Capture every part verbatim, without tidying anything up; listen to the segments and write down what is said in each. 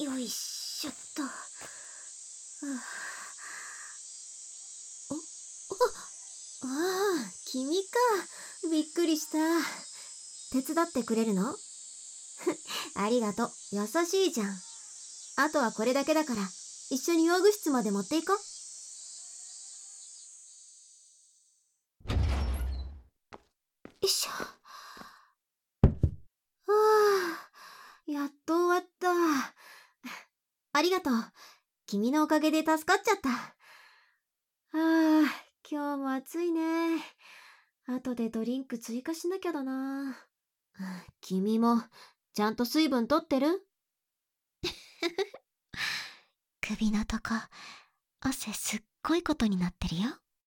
よいしょっと。はあ、お、ああ、君か。びっくりした。手伝ってくれるの？ありがとう。優しいじゃん。あとはこれだけだから、一緒に用具室まで持っていこう。よいしょ。はあ、やっと終わった。ありがとう。君のおかげで助かっちゃった。はあ、今日も暑いね。後でドリンク追加しなきゃだな。君も、ちゃんと水分とってる？首のとこ、汗すっごいことになってるよ。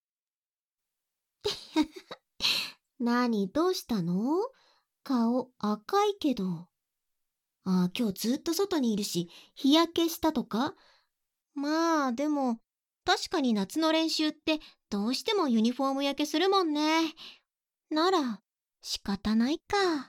なに、どうしたの？顔赤いけど。あ、今日ずっと外にいるし、日焼けしたとか？まあ、でも、確かに夏の練習ってどうしてもユニフォーム焼けするもんね。なら、仕方ないか。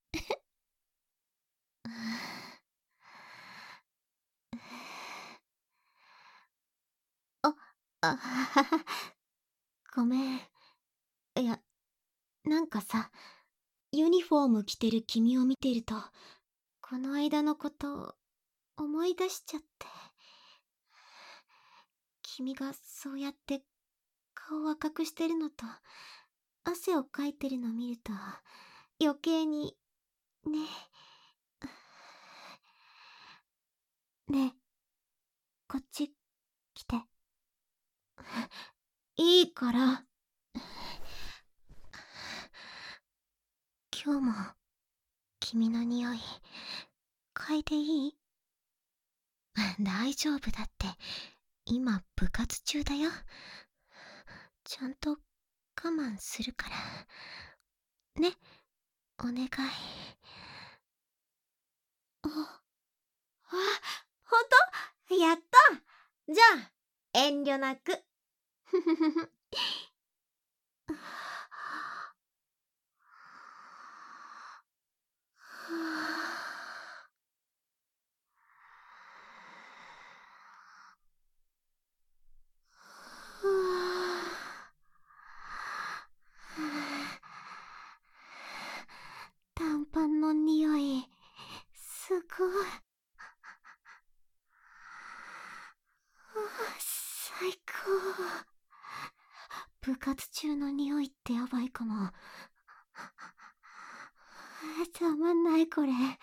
あ、あはは、ごめん。いや、なんかさ、ユニフォーム着てる君を見てると、この間のこと思い出しちゃって。君がそうやって顔を赤くしてるのと、汗をかいてるの見ると、余計に、ね。ねえ、こっち来て。いいから。今日も君の匂い嗅いでいい？大丈夫だって、今部活中だよ。ちゃんと我慢するからね。お願い。あ、あ、ほんと？やった。じゃあ遠慮なく。ふふふふ。短パンの匂い、すごい。最高。部活中の匂いってやばいかも。たまんないこれ。ん？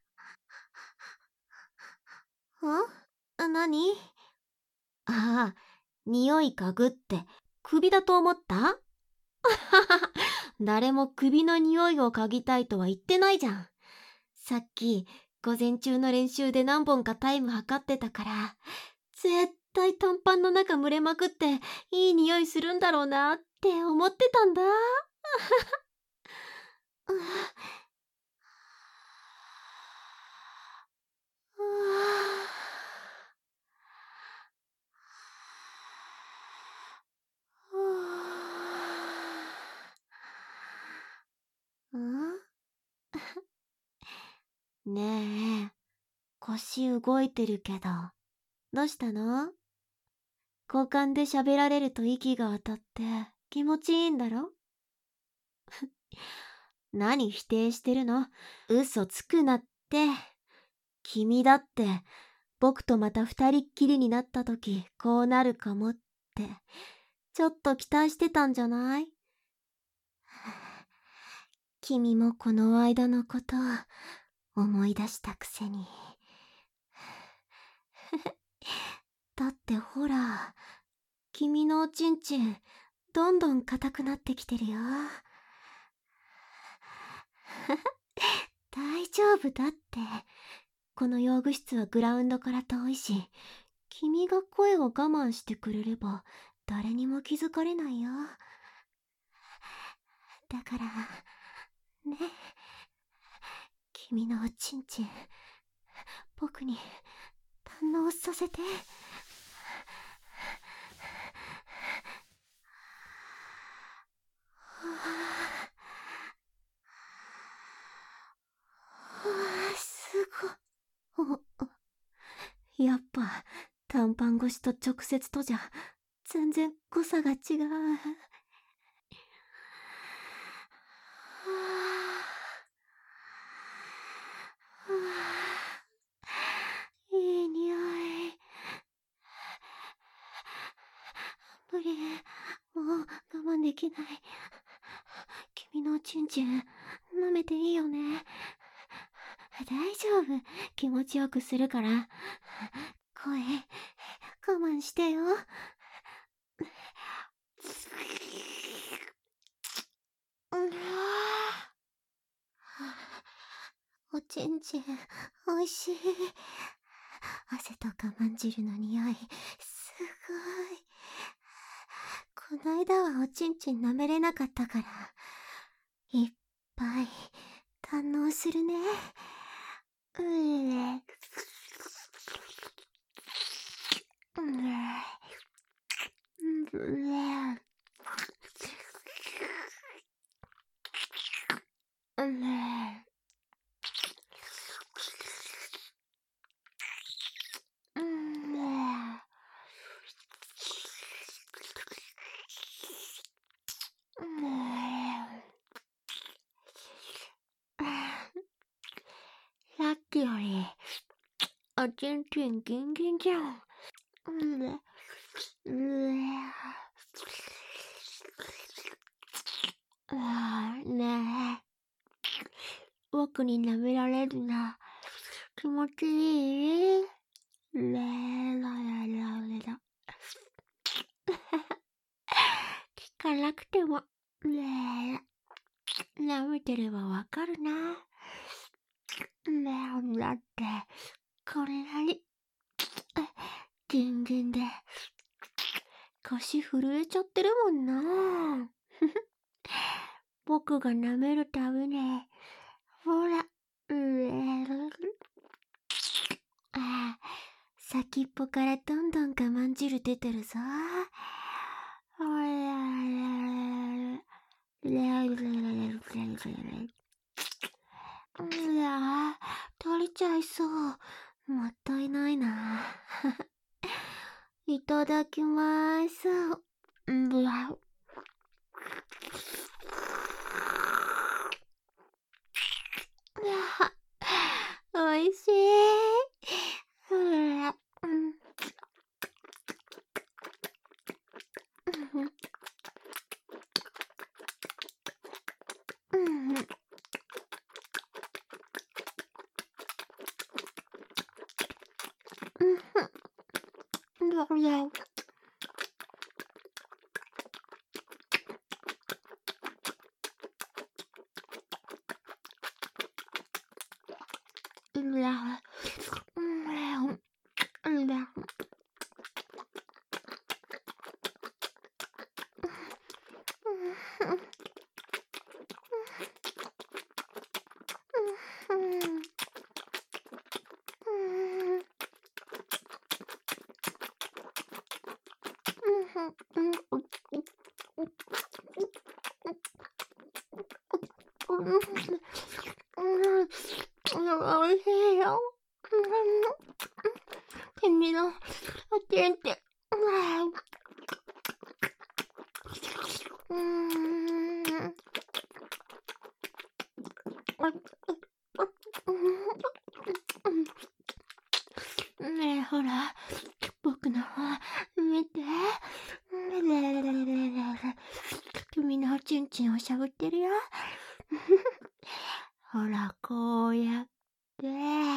何？ああ、匂い嗅ぐって首だと思った？誰も首の匂いを嗅ぎたいとは言ってないじゃん。さっき午前中の練習で何本かタイム測ってたから、絶対短パンの中蒸れまくっていい匂いするんだろうなって思ってたんだ。ん？ねえ、腰動いてるけど、どうしたの？交換で喋られると息が当たって気持ちいいんだろ？何否定してるの？嘘つくなって。君だって僕とまた二人っきりになった時こうなるかもってちょっと期待してたんじゃない？君もこの間のことを思い出したくせに。だってほら、君のおちんちんどんどん硬くなってきてるよ。大丈夫だって。この用具室はグラウンドから遠いし、君が声を我慢してくれれば誰にも気づかれないよ。だからね、君のおちんちん僕に堪能させて。すごい。 やっぱ短パン越しと直接とじゃ全然濃さが違う。いい匂い。無理、もう我慢できない。君のおちんちん舐めていいよね。大丈夫、気持ちよくするから。声我慢してよ。おちんちんおいしい。汗と我慢汁の匂いすごい。こないだはおちんちん舐めれなかったからいっぱい堪能するね。うえさっきよりおちんちんギンギンじゃん。ねえ、僕に舐められるな。気持ちいい？レララララ聞かなくてもねえ、舐めてればわかるな。ねえ、だってこんなにギンギンで腰震えちゃってるもんな。僕が舐めるたびにほら、うえるああ、先っぽからどんどん我慢汁出てるぞ。ほらうわ、取れちゃいそう。もったいないな。いただきまーす。うわ。おいしい。うわ、うん。おいしいよ。君のおちんちん。うん。ねえ、ほら、僕の方見て。君のおちんちんをしゃぶってるよ。ほら、こうやって。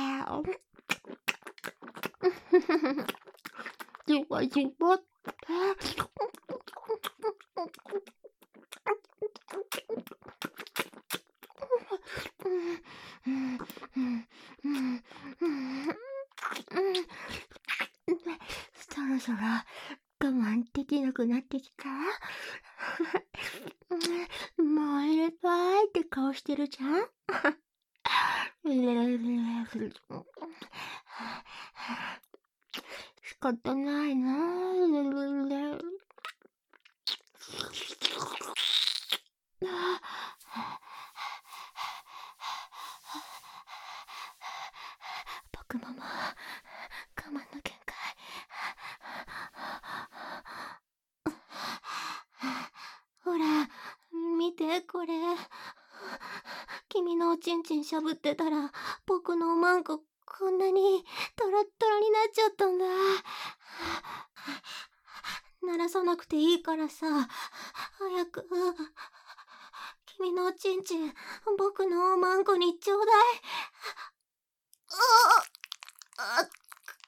じわじわって。そろそろ我慢できなくなってきた。もう入れたいって顔してるじゃん。仕方ないな。僕ももう我慢の君のおちんちんしゃぶってたら、僕のおまんここんなにトロットロになっちゃったんだ。鳴らさなくていいからさ、早く君のおちんちん僕のおまんこにちょうだい。ああ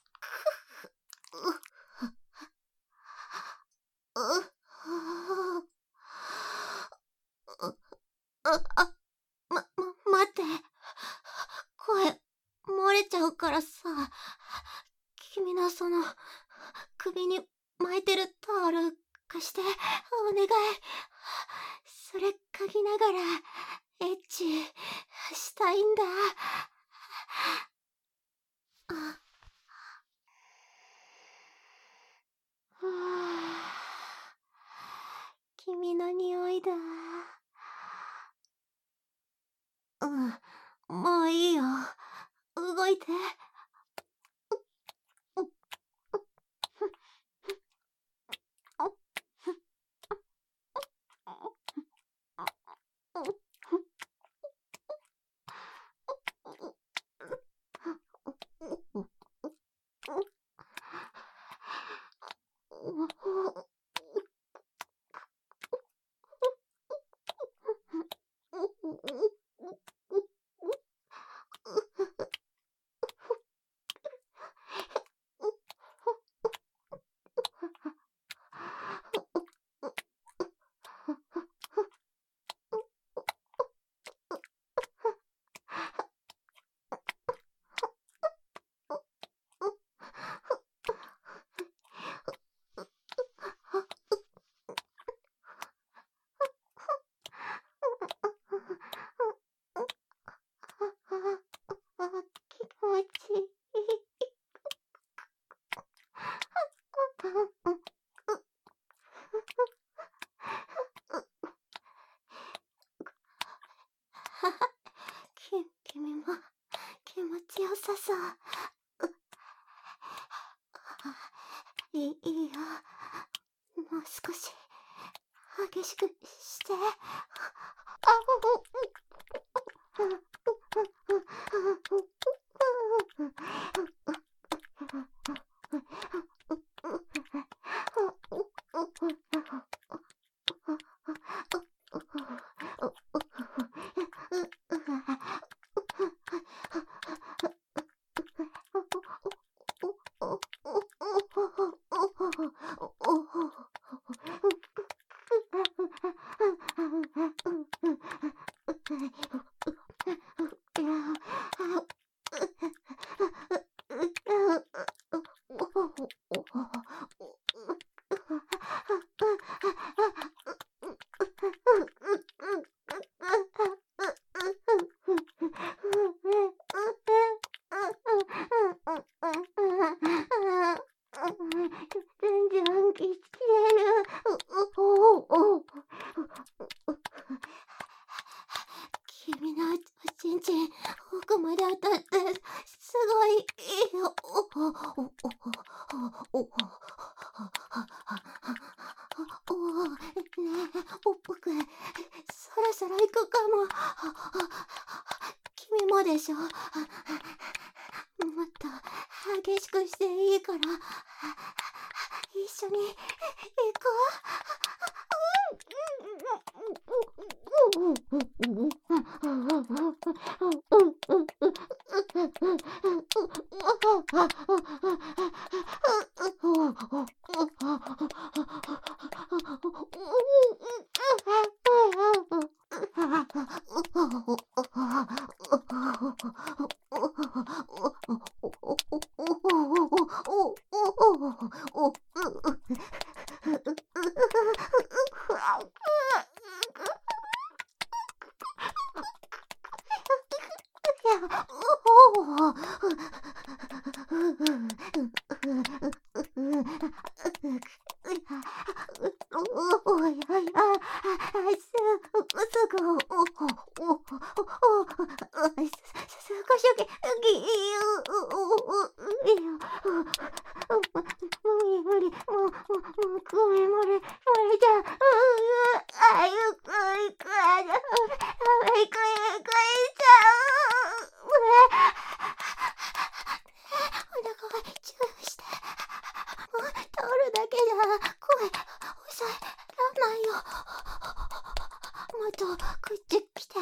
ああま、ま、待って。声、漏れちゃうからさ。君のその、首に巻いてるタオル貸して、お願い。それ嗅ぎながら、エッチしたいんだ。あ、ふぅ。君の匂いだ。うん、もういいよ。動いて。君も気持ちよさそう。いい、いいよ。もう少し激しくして。全然きつける。君のおちんちん奥まで当たってすごいいいよ。ねえ、おっぽくそろそろ行くかも。君もでしょ。もっと激しくしていいから一緒に行こう。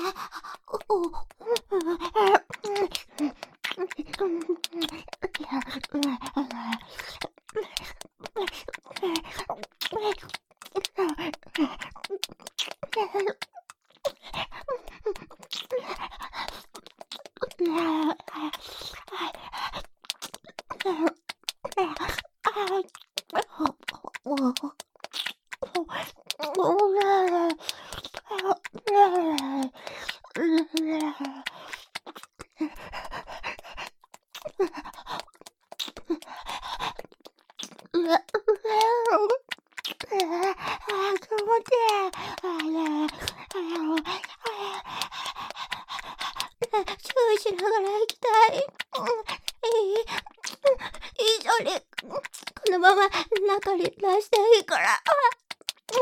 注意しながら行きたい。いい、いいじゃね。このまま中に出していいから。ダメ、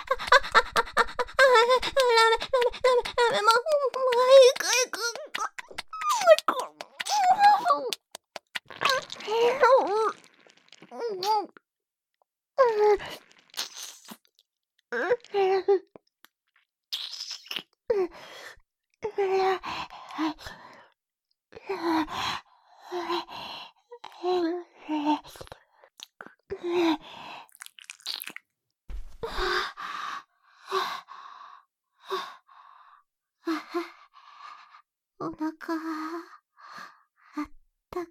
ダメ、ダメ、ダメ、もう、もう行く、行く。お腹あったか。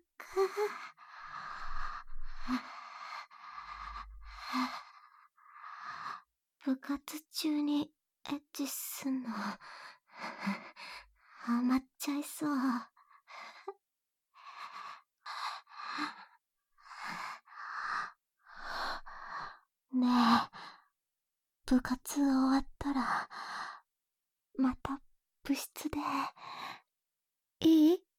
部活中にエッチすんのハマっちゃいそう。ねえ、部活終わったらまた部室でいい？